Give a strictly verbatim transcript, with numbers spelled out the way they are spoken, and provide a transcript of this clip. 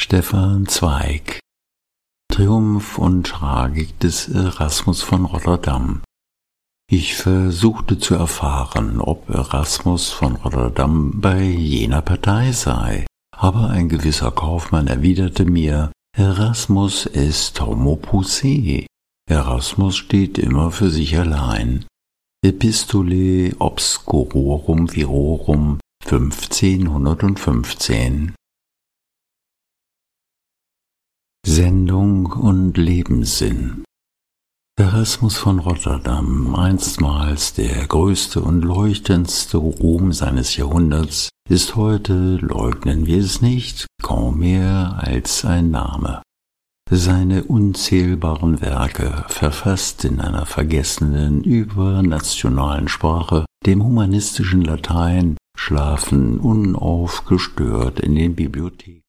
Stefan Zweig. Triumph und Tragik des Erasmus von Rotterdam. Ich versuchte zu erfahren, ob Erasmus von Rotterdam bei jener Partei sei, aber ein gewisser Kaufmann erwiderte mir, Erasmus est homo se. Erasmus steht immer für sich allein. Epistolae obscurorum virorum fünfzehnhundertfünfzehn. Sendung und Lebenssinn. Erasmus von Rotterdam, einstmals der größte und leuchtendste Ruhm seines Jahrhunderts, ist heute, leugnen wir es nicht, kaum mehr als ein Name. Seine unzählbaren Werke, verfasst in einer vergessenen, übernationalen Sprache, dem humanistischen Latein, schlafen unaufgestört in den Bibliotheken.